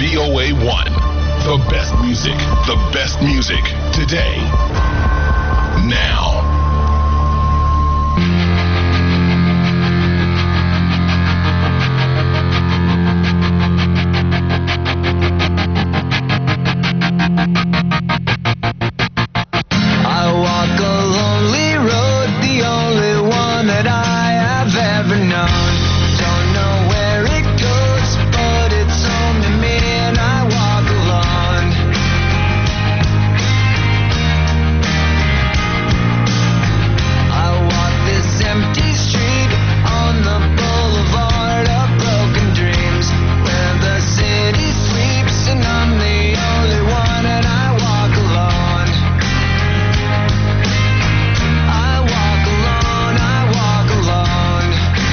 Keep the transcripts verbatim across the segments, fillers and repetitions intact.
V O A one. The best music, the best music today, now. I walk a lonely road, the only one that I have ever known. Don't know where it goes, but it's home to me, and I walk alone. I walk this empty street on the boulevard of broken dreams, where the city sleeps and I'm the only one, and I walk alone. I walk alone, I walk alone.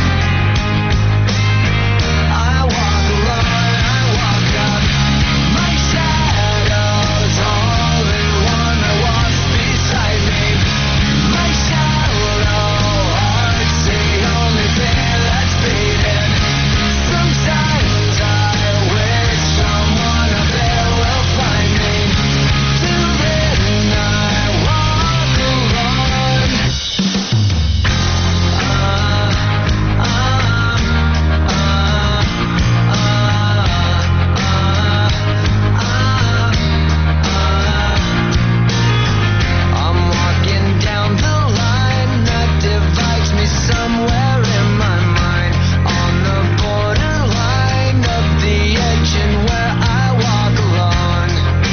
I walk alone, I walk up. My shadow's only one that walks beside me. My shallow heart's the only thing that's beating. Sometimes I wish someone up there will find me. Till then I walk alone. I'm walking down the line that divides me somewhere in my mind, on the borderline of the edge and where I walk alone.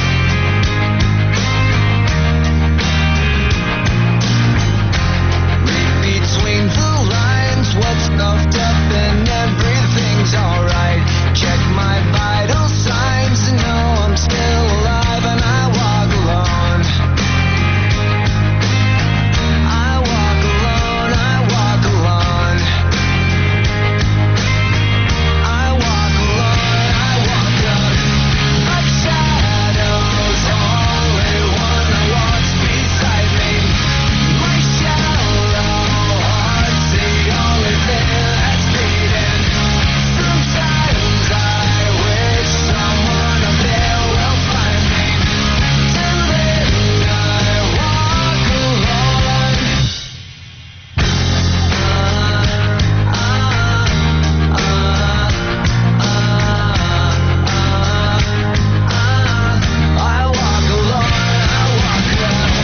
Read between the lines what's stuffed up and everything's alright. Check my vital signs to know I'm still alive, and I walk alone. I walk alone, I walk alone. I walk alone, I walk up. My shadow's only one that walks beside me. My shallow heart's the only thing that's beating. Sometimes I wish someone up there will find me. Till then I walk alone. I walk alone, I walk alone.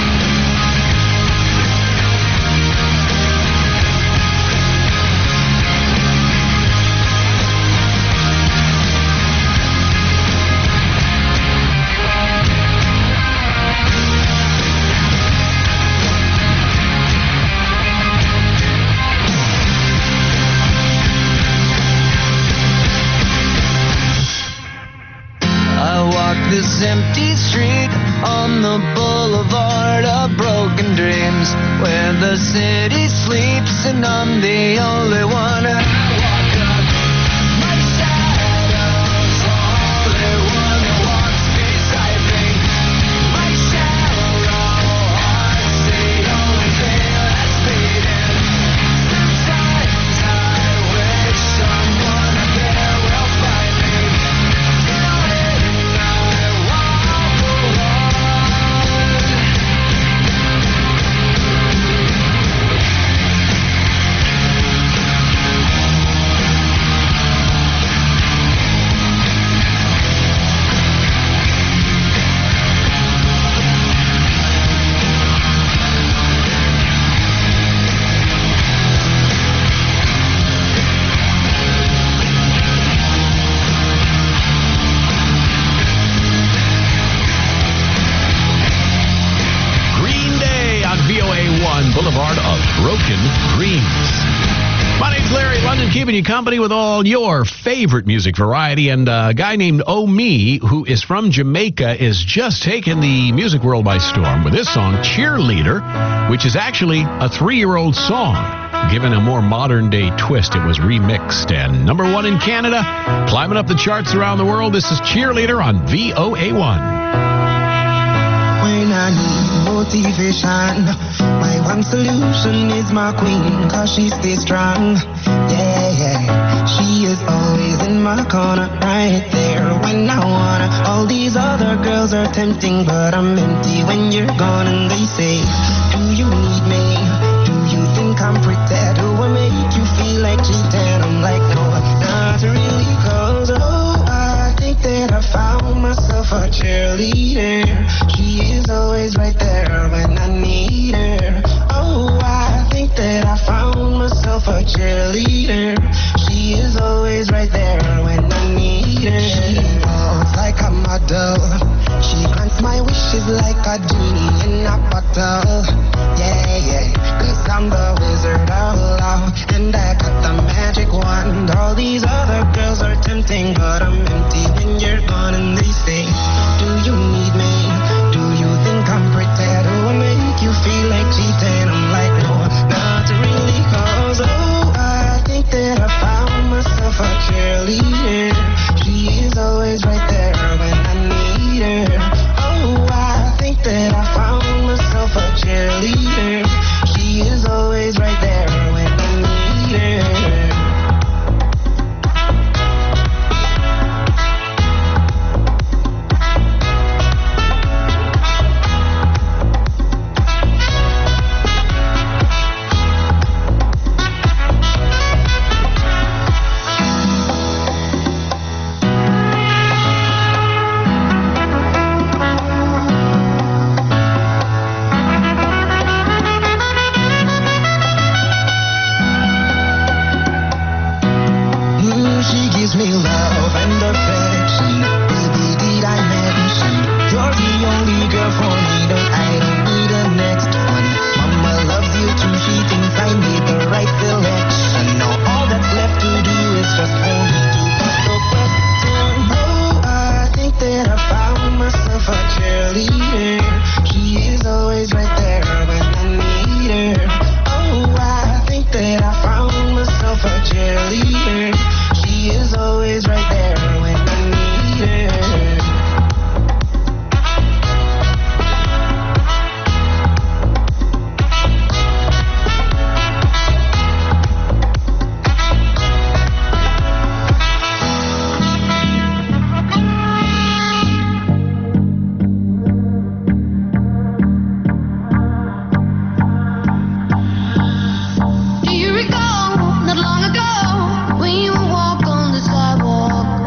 I walk this empty street on the boulevard of broken dreams, where the city sleeps and I'm the only one. I walk up. My shadow's only one that walks beside me. My shallow heart's the only thing that's beating. Sometimes I wish someone up there will find me. Till then I walk alone. Green Day on V O A one, Boulevard of Broken Dreams. My name's Larry London, keeping you company with all your favorite music variety. And a guy named Omi, who is from Jamaica, is just taking the music world by storm with this song, Cheerleader, which is actually a three-year-old song. Given a more modern-day twist, it was remixed. And number one in Canada, climbing up the charts around the world. This is Cheerleader on V O A one. When I need motivation, my one solution is my queen, cause she stays strong. Yeah, yeah. She is always in my corner, right there there when I wanna. All these other girls are tempting, but I'm empty when you're gone. And they say, do you need me? Do you think I'm pretty? Do I make you feel like cheating? I'm like, no, not really, cause oh, I think that I found myself a cheerleader. She is always right there when I need her. Oh, I think that I found myself a cheerleader. She is always right there when I need her. She walks like a model. She grants my wishes like a genie in a bottle. Yeah, yeah, cause I'm the wizard of love, and I got the magic wand. All these other girls are tempting, but I'm empty when you're gone. And they say, do you need me? Do you think I'm pretty? Do I make you feel like cheating? I'm like, no, not really, cause oh, I think that I found myself a cheerleader. She is always right there when I need her. Oh, I think that I found myself a cheerleader. She is always right there when I need her. Me love and affection, baby, did I mention you're the only girl for me, don't I don't need a next one. Mama loves you too, she thinks I made the right selection. Now all that's left to do is just for me to ask the question. Oh, I think that I found myself a cheerleader. She is always right there when I need her. Oh, I think that I found myself a cheerleader. She is always right there when I need her. Do you recall not long ago when you would walk on the sidewalk?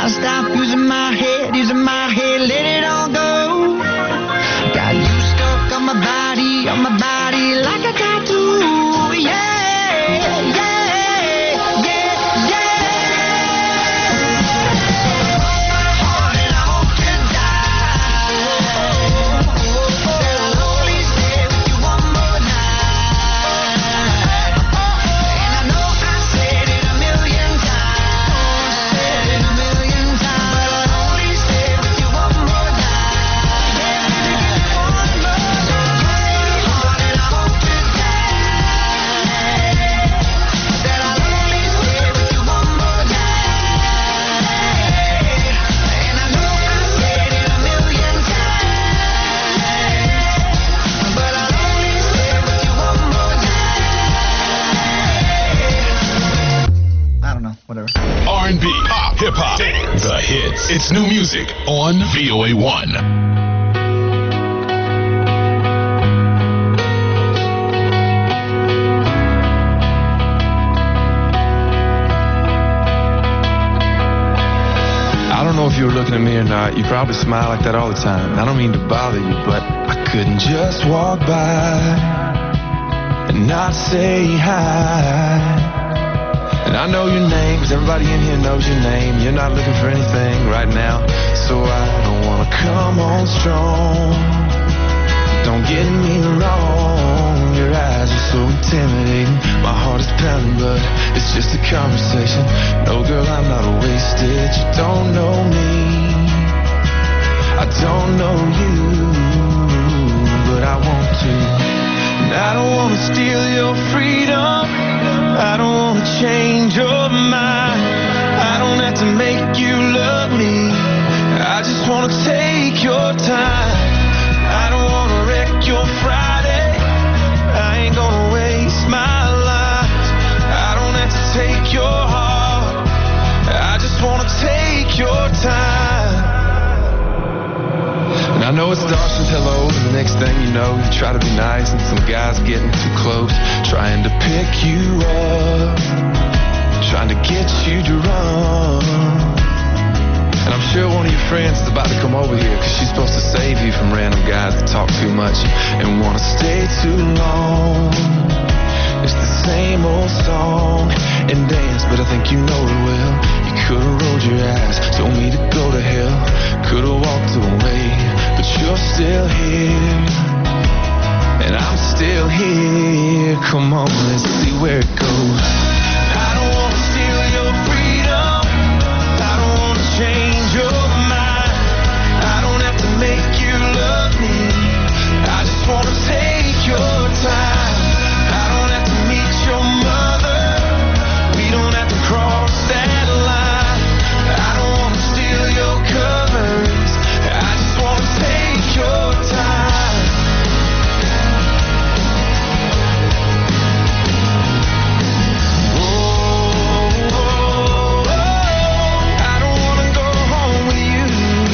Gotta stop using my head, using my head, let it all go. Got you stuck on my body, on my body like a tattoo. Yeah, yeah, yeah, yeah. Heart and I hope to die. Said I'll only stay with you one more night. And I know I said it a million times, said it a million times, but I'll only stay with you one more night. Yeah, baby, give me one more night. Heart and I hope to die. Said I'll only stay with you one more night. And I know I said it a million times, but I'll only stay with you one more night. I don't know, whatever. R and B, pop, hip hop, dance, the hits. It's new music on V O A one. I don't know if you were looking at me or not. You probably smile like that all the time. I don't mean to bother you, but I couldn't just walk by and not say hi. And I know your name, 'cause everybody in here knows your name. You're not looking for anything right now, so I don't wanna come on strong. Don't get me wrong, your eyes are so intimidating. My heart is pounding, but it's just a conversation. No, girl, I'm not wasted. You don't know me, I don't know you, but I want to. And I don't want to steal your freedom, I don't want to change your mind. I don't have to make you love me, I just want to take your time. I don't want to wreck your Friday, I ain't gonna waste my life. I don't have to take your heart, I just want to take your time. And I know it starts with hello, and the next thing you know, you try to be nice, and some guy's getting too close, trying to pick you up, trying to get you to run. And I'm sure one of your friends is about to come over here, 'cause she's supposed to save you from random guys that talk too much and want to stay too long. It's the same old song and dance, but I think you know it well. You could've rolled your eyes, told me to go to hell, could've walked away, but you're still here, and I'm still here. Come on, let's see where it goes. I don't want to steal your freedom, I don't want to change your mind. I don't have to make you love me, I just want to take your time. I don't have to meet your mother, we don't have to cross that line. I don't want to steal your covers, I just want to take your time. Oh, oh, oh, I don't want to go home with you.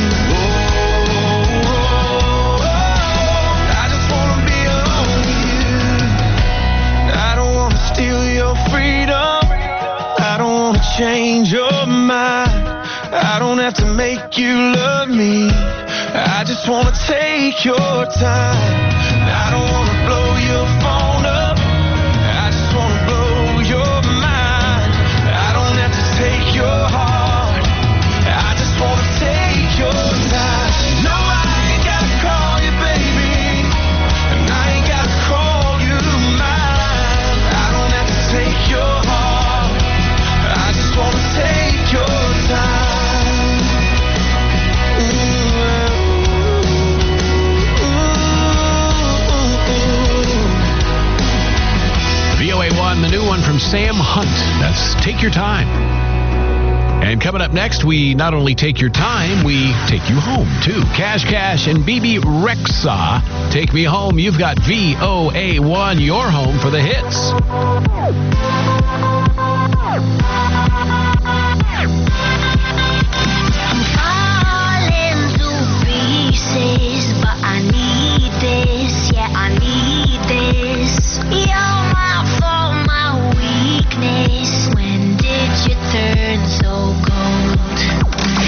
Oh, oh, oh, I just want to be alone with you. I don't want to steal your freedom, I don't want to change your mind. I don't have to make you love me, I just want to take your time. I don't want to blow your phone up, I just want to blow your mind. I don't have to take your heart, I just want to take your time. No, I ain't got to call you baby, and I ain't got to call you mine. I don't have to take your heart, I just want to take your time. V O A one, the new one from Sam Hunt. That's Take Your Time. And coming up next, we not only take your time, we take you home, too. Cash Cash and B B Rexa. Take me home. You've got V O A one, your home for the hits. I'm falling to pieces, but I need this, yeah, I need this. You're my fault, my weakness. When did you turn so cold?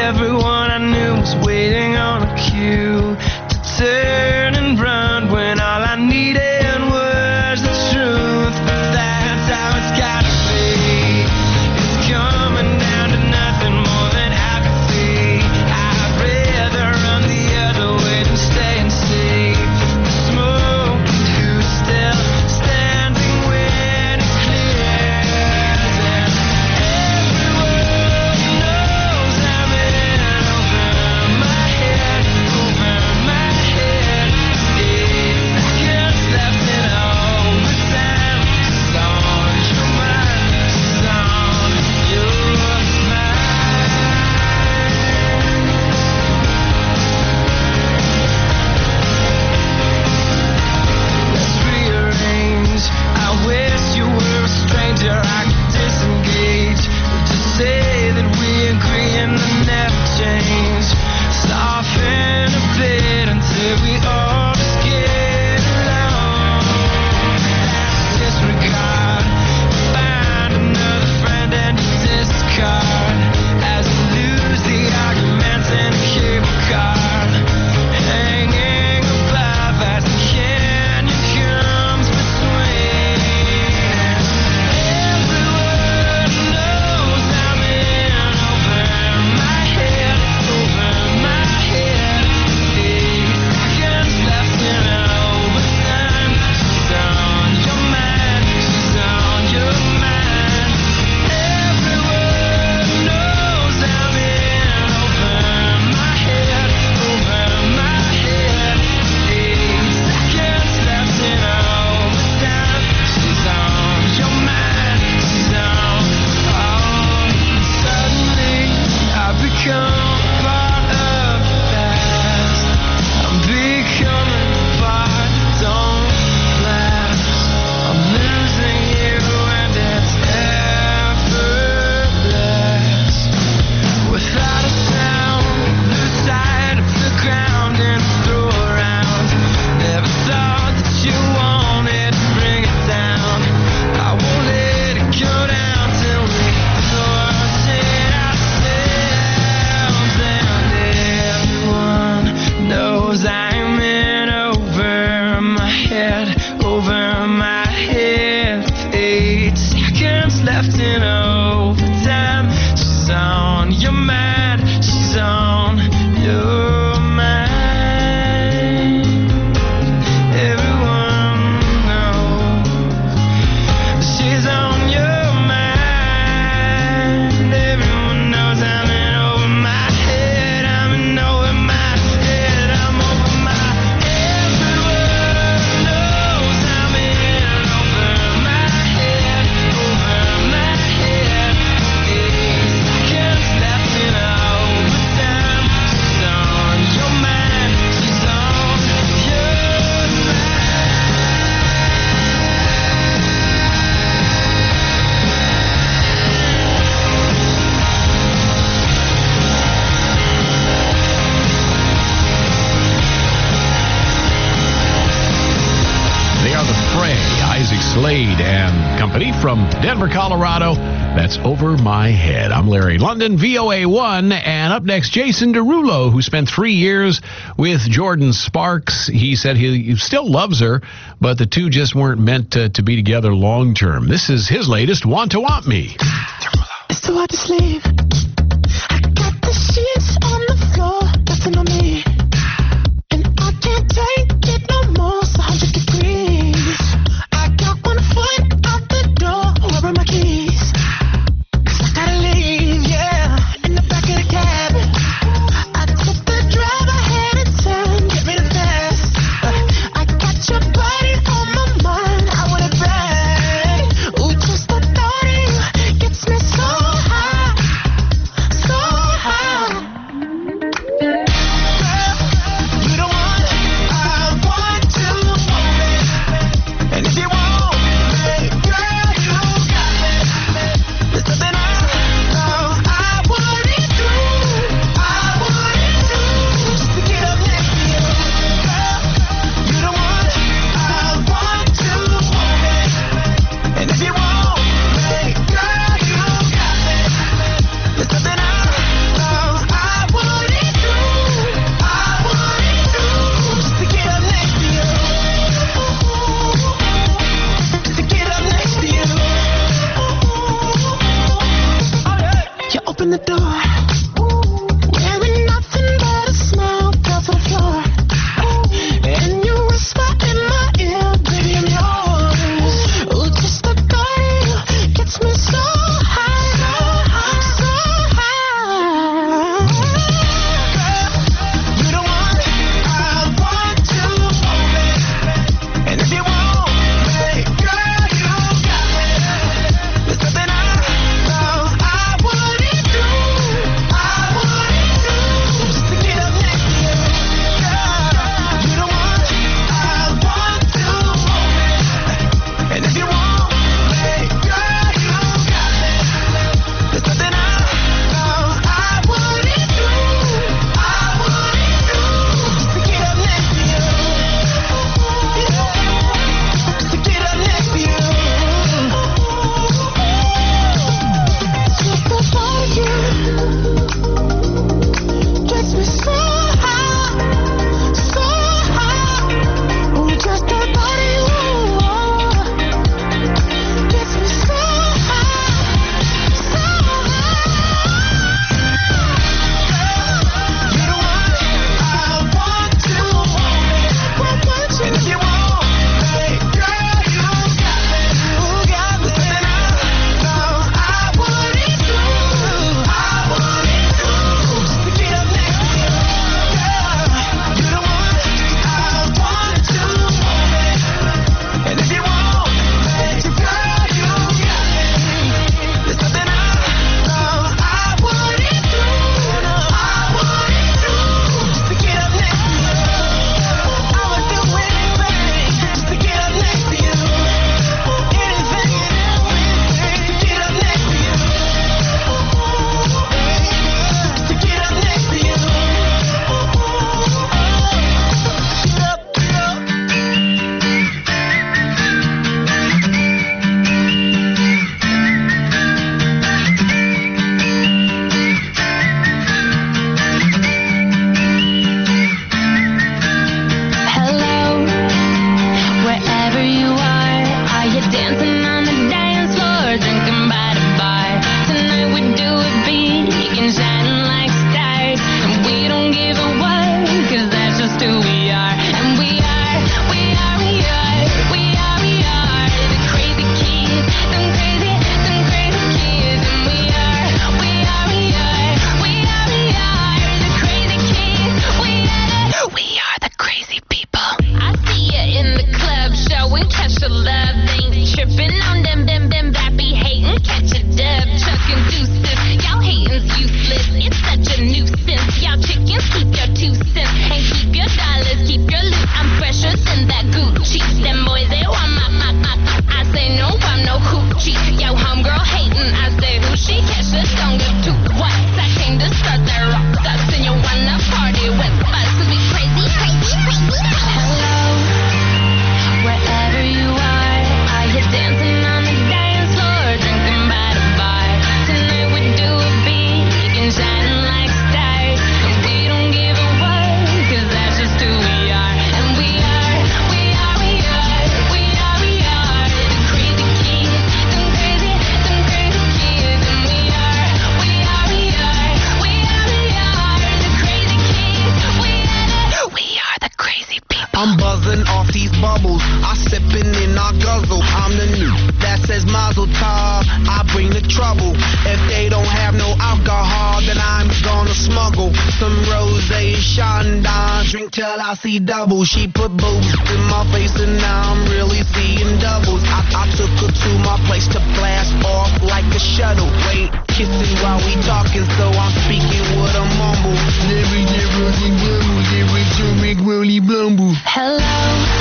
Everyone I knew was waiting on a cue to turn and run when all I needed was the truth. But that's how it's gotta be. It's coming down to nothing more than apathy. I'd rather run the other way than stay and see the smoke. Who's still standing when it clears? And everyone knows I'm in over my head, over my head. Eight seconds left in overtime. She's on your mind, she's on your mind. Let's rearrange. I wish you were a stranger I could disengage. Just say that we agree and then never change. Soften a bit until we all just get along. Disregard. Find another friend and you discard. As you lose the arguments in a cable car. Hanging above as the canyon comes between. Everyone knows I'm in over my head, over my head. Eight seconds left in overtime. She's on your mind, she's on your mind. Everyone knows I'm in over my head, over my head. Eight seconds left in overtime. She's on your mind, she's on. Oh, suddenly I've become part of the past. I'm becoming part, don't last. I'm losing you and it's effortless. Without a sound, lose sight of the ground and throw around. Never thought that you wanted to bring it down. I won't let it go down till we force it ourselves. And everyone knows I'm in over my head, over my head. Eight seconds left in overtime. She's on your mind, she's on your mind. Everyone knows she's on your mind. Everyone knows I'm in over my head. I'm in over my head. I'm over my. Everyone knows I'm in over my head, over my head. Eight seconds left in overtime. She's on your mind. She's on your They are the Fray, Isaac Slade and company from Denver, Colorado. That's Over My Head. I'm Larry London, V O A one, and up next, Jason Derulo, who spent three years with Jordan Sparks. He said he, he still loves her, but the two just weren't meant to, to be together long term. This is his latest, Want to Want Me. It's too hard to sleep. I got the sheets on the floor, nothing on me. And I can't take it no more, it's one hundred degrees. I got one foot out the door, where are my keys? 'Cause I gotta leave, yeah, in the back of the cab. I took the drive ahead and turn, get me the fast. I got your body on my mind, I want it back. Ooh, just the thought of you gets me so high. wearing nothing but a smile down to the floor. And you whisper in my ear, baby, I'm yours. Ooh, just the thought of you gets me so high, so high. Girl, you the one I want to hold it. And if you want me, girl, you got me. There's nothing I know I wouldn't do, I wouldn't do, just to get up next to you. Girl, you the one I want to hold it. And if you want me, girl, you got me. There's nothing I know I wouldn't do, I wouldn't do, just to get up next to you. Just to get up next to you. Just the thought of you gets me so high, so high. Ooh, just the thought of you gets me so high, so high. You're the one I want to hold it. And if you want me, girl, you got me. You got me. There's nothing I know I wouldn't do, I wouldn't do, just to get up next to you. Girl, you're the one I want to hold it. And if you want me, girl, you got me. There's nothing I know I wouldn't do, I wouldn't do, just to get up next to you. I would do anything just to get up next to you. Anything and everything to get up next to you. Just to get up next to you. Get up, get up. Hello, wherever you are, are you dancing on the dance floor, drinking by the bar? Tonight we do it big and shining like stars, and we don't give a what, 'cause that's just who we are. And we are, we are, we are, we are, we are the crazy kids, them crazy, them crazy kids. And we are, we are, we are, we are, we are the crazy kids. We are, we are the crazy people. I see you in the club showing catch a love. Ain't tripping on them, them, them bappy hating, catch a dub, chucking deuces. Y'all hating's useless, it's such a nuisance. Y'all chickens keep your two cents and keep your dollars, keep your loot. I'm fresher than that Gucci. Them boys they want my, my, my. I say no, I'm no hoochie. Yo, homegirl hating, I say who she? Catch a don't give two what? I came to start that rock dust, and you wanna party with us 'cause we crazy, crazy, crazy. Hello, wherever you are, are you dancing on the dance floor, drinking by the bar? Tonight we do it big and shining like stars, and we don't give a what, 'cause that's just who we are. And we are, we are, we are, we are, we are the crazy kids, them crazy, them crazy kids. And we are, we are, we are, we are, we are the crazy kids. We are, we are the crazy people. I'm buzzing off these bubbles. I sippin' in I guzzle. I'm the new that says Mazel Tov. I bring the trouble. If they don't have no alcohol, then I'm gonna smuggle some rosé, Chandon. Drink till I see double. She put boobs in my face and now I'm really seeing doubles. I, I took her to my place to blast off like a shuttle. Wait, kissing while we talking, so I'm speaking with a mumble. Never, never, never, never, never, never, Hello,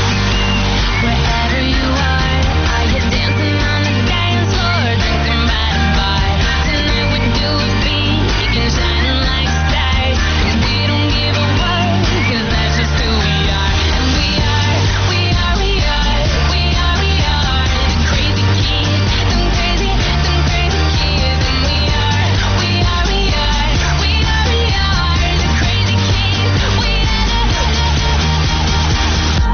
wherever you are, are you dancing on the dance floor, drinking by the bar? Tonight we do it big and shining like stars, and we don't give a what, 'cause that's just who we are. And we are, we are, we are, we are, we are the crazy kids, them crazy, them crazy kids. And we are, we are, we are, we are, we are the crazy kids. We are the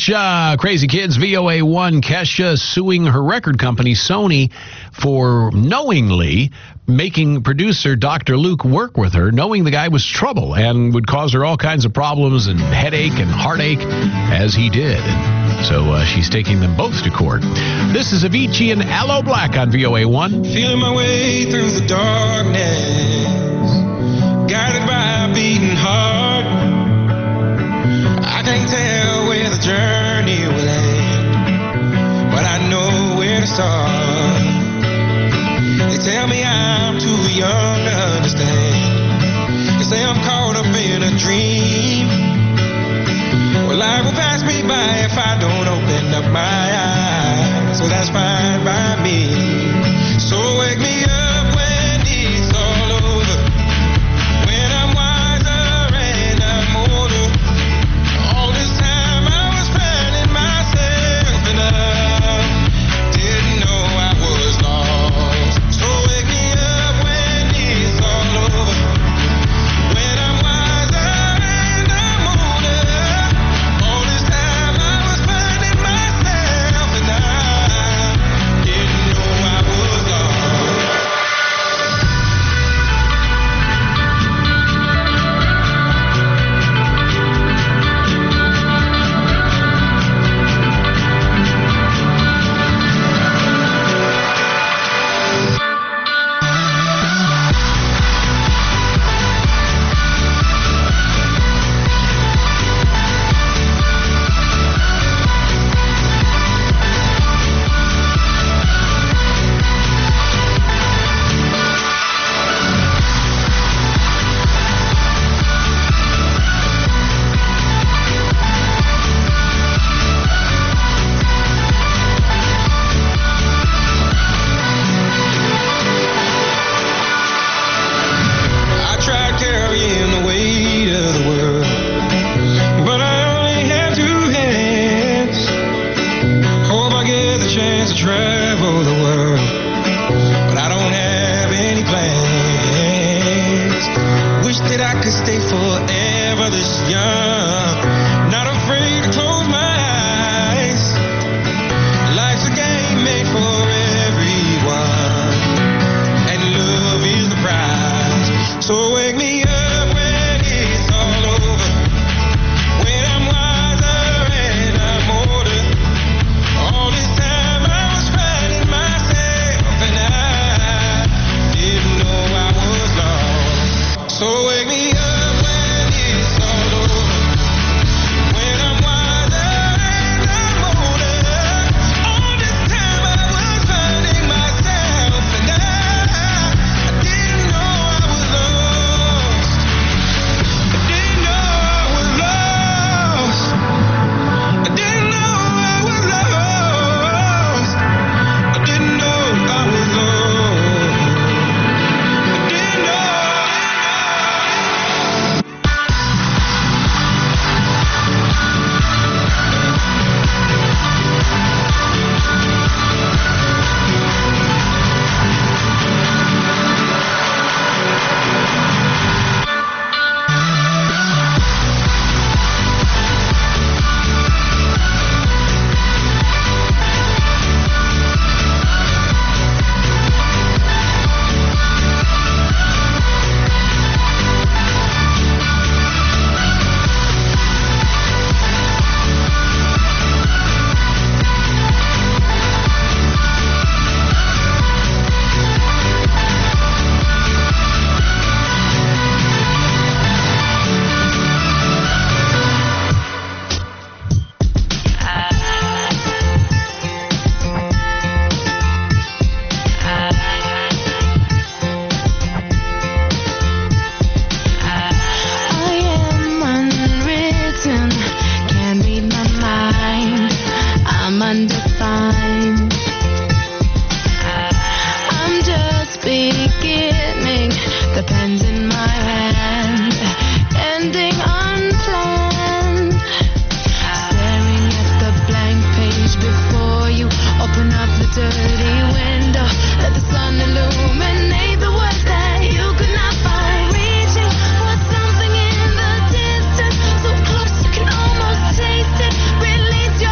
Kesha, Crazy Kids, V O A one. Kesha suing her record company, Sony, for knowingly making producer Doctor Luke work with her, knowing the guy was trouble and would cause her all kinds of problems and headache and heartache, as he did. And so uh, she's taking them both to court. This is Avicii and Aloe Black on V O A one. Feeling my way through the darkness, guided by a beating heart. I can't tell where the journey will end, but I know where to start. They tell me I'm too young to understand. They say I'm caught up in a dream. Well, life will pass me by if I don't open up my eyes. So that's fine by me. So wake me up when it's all over, when I'm wiser and I'm older. All this time I was finding myself and I didn't know I was lost. So wake me up when it's all over, when I'm wiser and I'm older. All this time I was finding myself and I didn't know I was lost. I tried carrying the weight of the world, but I only have two hands. Hope I get the chance to travel the world, but I don't have any plans. Wish that I could stay forever this young, not afraid to close my eyes. Life's a game made for everyone, and love is the prize. So wake me up when it's all over, when I'm wiser and I'm older. All this time I was finding myself and I didn't know I was lost. So wake me up when it's all over, when I'm wiser and I'm older. All this time I was finding myself and I, I didn't know I was lost. I didn't know I was lost. I didn't know I was lost. I didn't know I was lost. I didn't know. I am unwritten, can't read my mind. I'm undefined. I'm just beginning, the pen's in my hand, ending unplanned. Staring at the blank page before you, open up the dirty window, let the sun illuminate the words that you could not find. Reaching for something in the distance, so close you can almost taste it. Release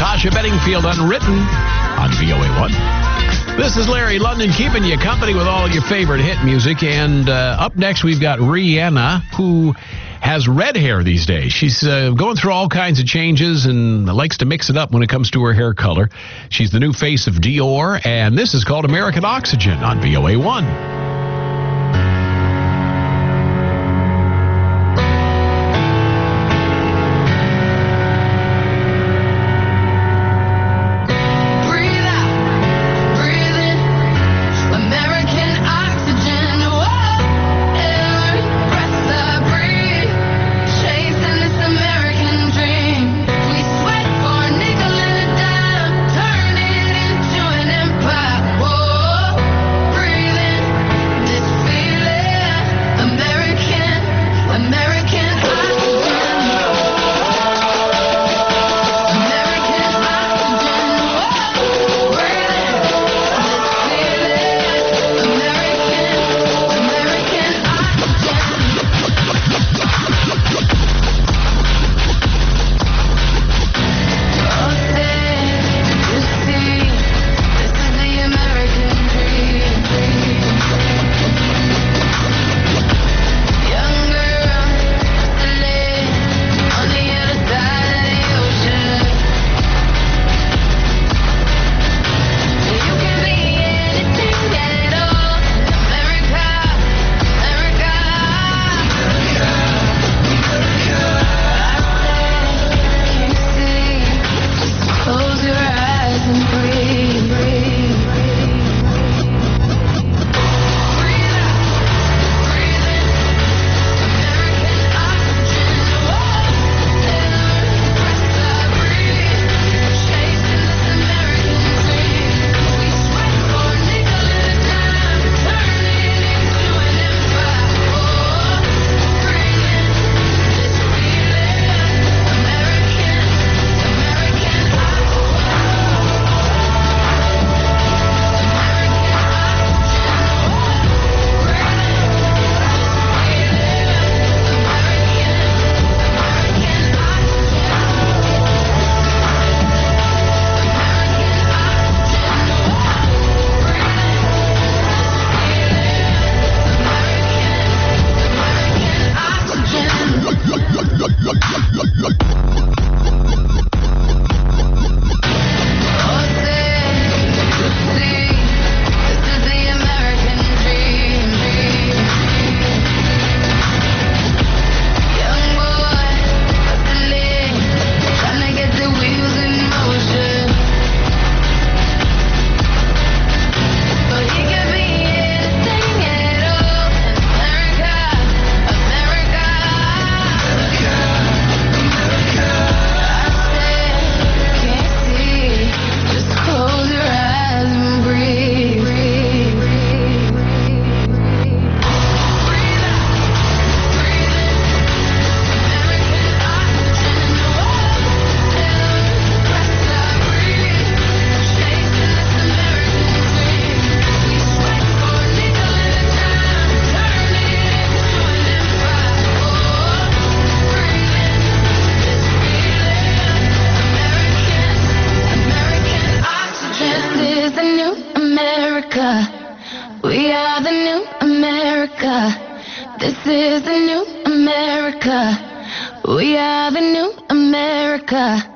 Natasha Bedingfield, Unwritten, on V O A one. This is Larry London keeping you company with all your favorite hit music. And uh, up next, we've got Rihanna, who has red hair these days. She's uh, going through all kinds of changes and likes to mix it up when it comes to her hair color. She's the new face of Dior, and this is called American Oxygen on V O A one. We are the new America. This is the new America. We are the new America.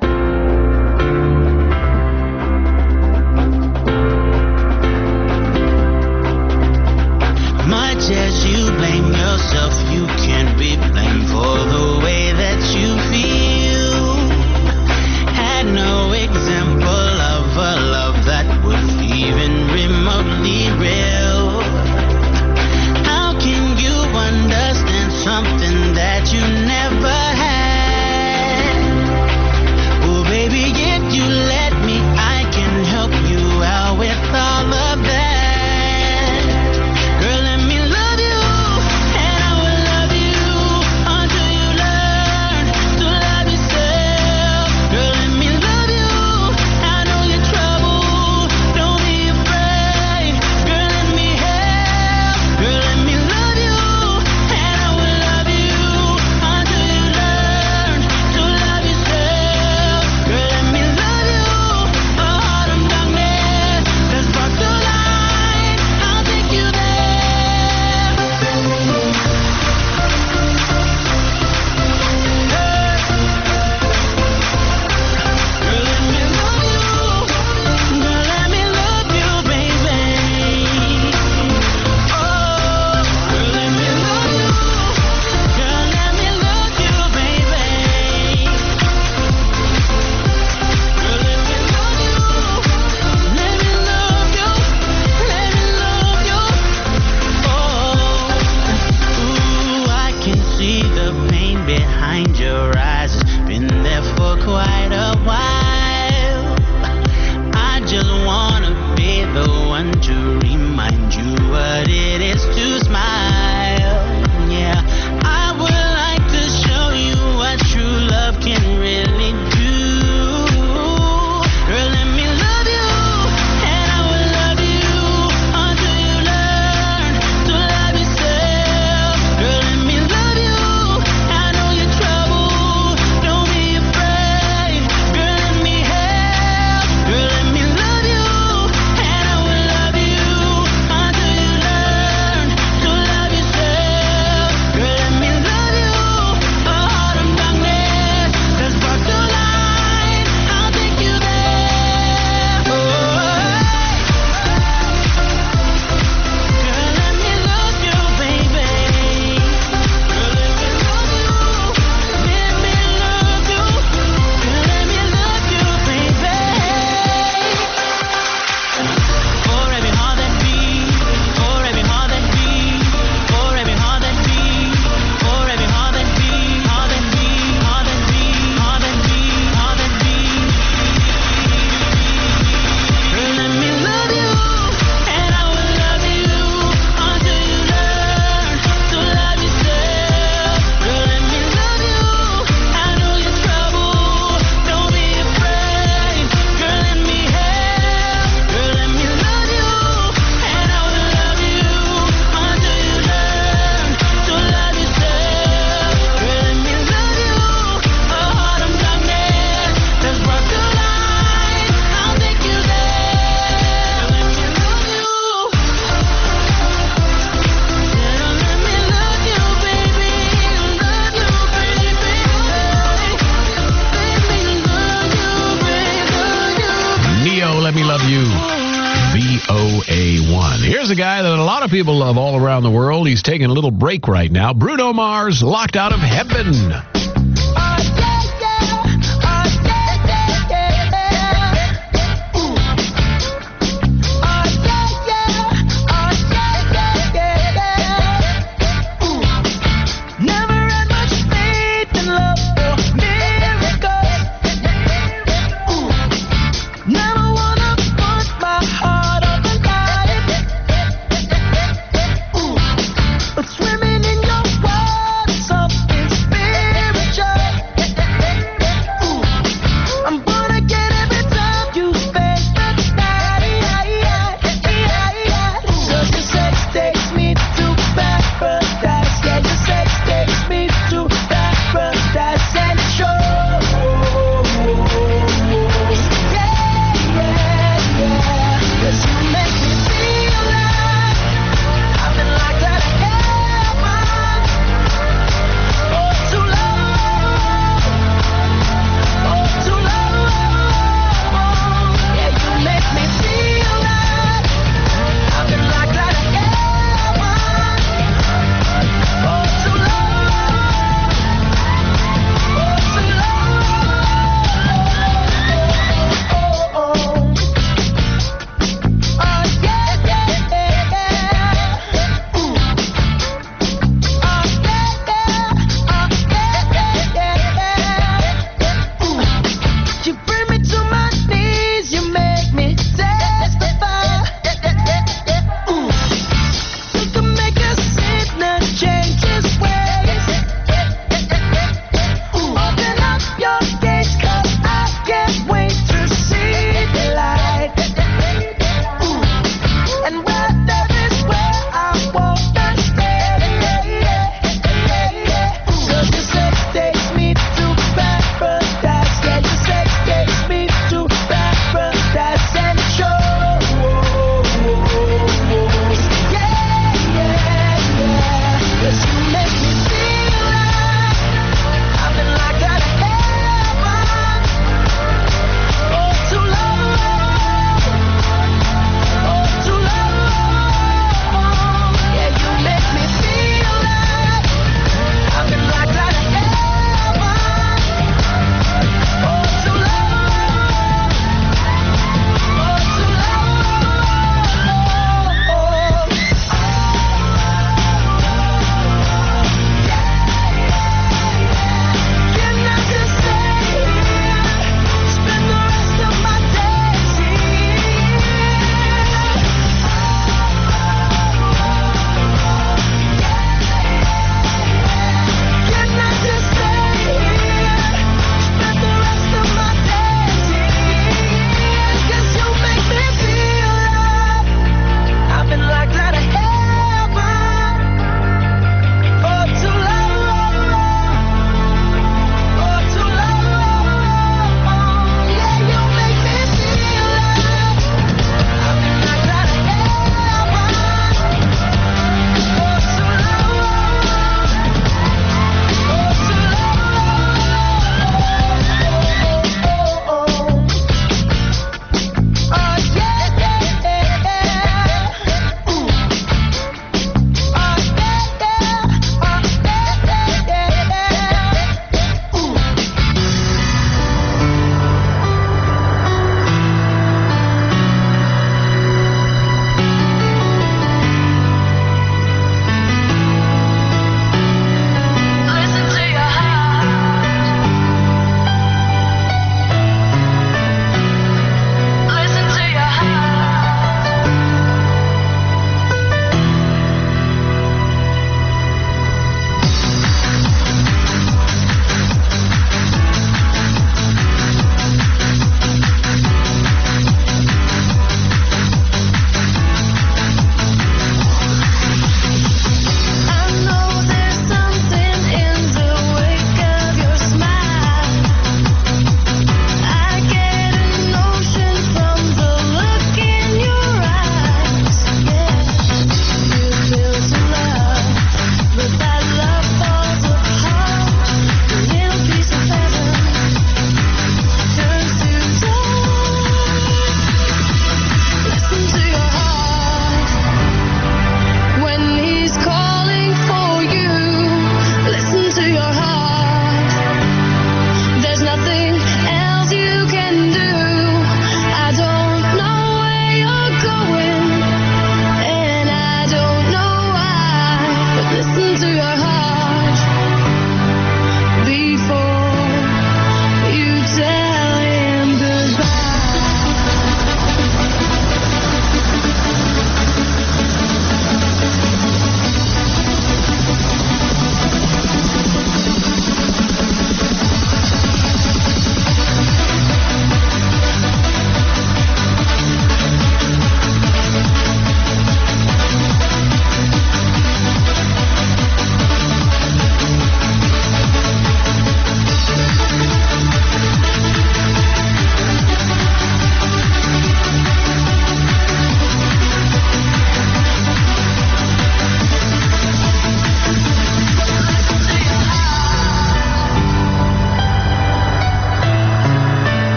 Much as you blame yourself, you can't be blamed for the way that you feel. Had no example of a love that was even remotely real. How can you understand something that you never had? Oh baby, if you let me, I can help you out with all of that. Girl, let me love you, and I will love you Here's a guy that a lot of people love all around the world. He's taking a little break right now. Bruno Mars, Locked Out of Heaven.